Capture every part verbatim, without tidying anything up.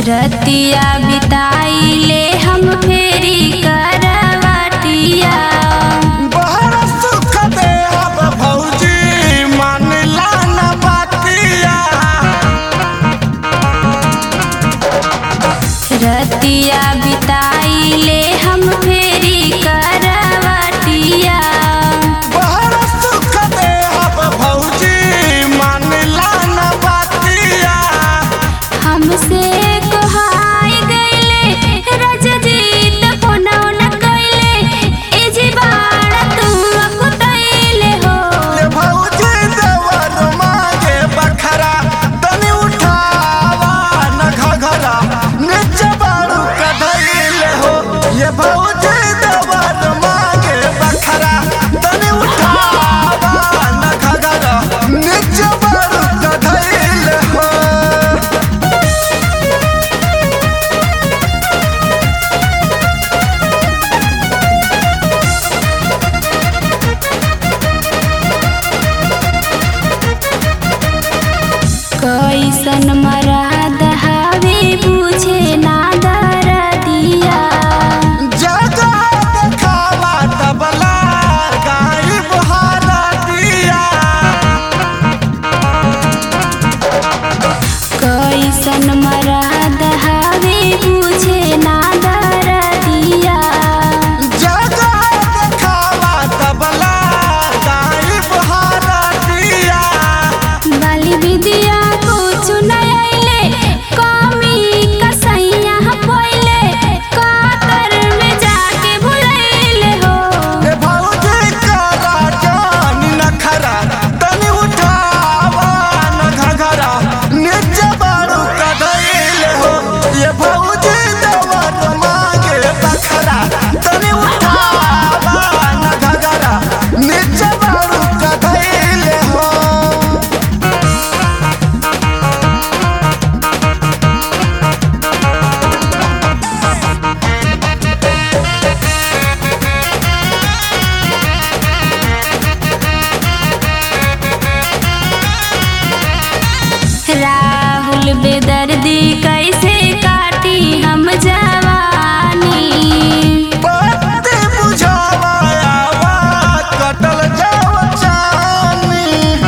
रतिया बिताइले हम फेरी करवटिया। बहर सुख दे अब भौजी मानला न बातिया। रतिया बिताइले हम फेरी करवटिया। बहर सुख दे अब भौजी मानला न बातिया। हमसे कोहाई गईले रजजीत फोनौ न कइले ए जी बाड़ तू अकुतइले हो। ये भौजी देवर मांगे बखरा तनी उठावा न घघरा नीचे बाड़ू कधइले हो। ये भौजी देवर मांगे बखरा तनी उठावा न घघरा नीचे बाड़ू कधइले हो। कैसन मराद हवे बुझे ना दरदिया। जगह देखावा तबला गाई बहारा दिया। कैसन मराद हवे बुझे ना दरदिया। जगह देखावा तबला गाई बहारा दिया। बाली विदिया कुछ नयले कमी कसैया पहिले कातर में जाके भुलैले हो। ए भौजी करा जानी नखरा तनी उठावा न घघरा नीचे बाड़ू कधइले हो। ये भौजी देवर मांगे बखरा तनी उठावा न घघरा नीचे बाड़ू कधइले हो। राहुल बेदर्दी कैसे काटी हम जवानी। बातें बुझावा आवा कटल जाओ जानी।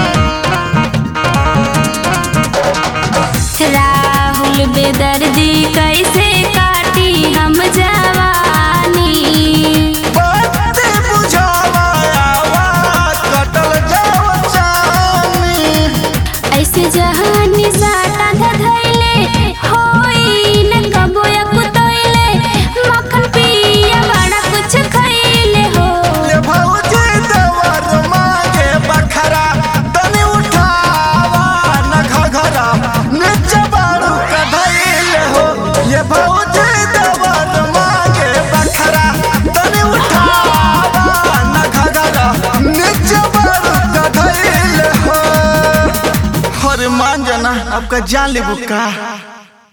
राहुल बेदर्दी कैसे काटी हम जवानी। बातें बुझावा आवा कटल जाओ जानी। ऐसे जहानी साटा धधैले होई न कबो अकुतइले मक्खन पिया बड़ा कुछ खइले हो। ये भौजी देवर मांगे बखरा तनी उठावा न घघरा नीचे बाड़ू कधइले हो। ये भौजी देवर मांगे बखरा तनी उठावा न घघरा नीचे बाड़ू कधइले हो। अरे मान जाना आपका जान ले बुक्का।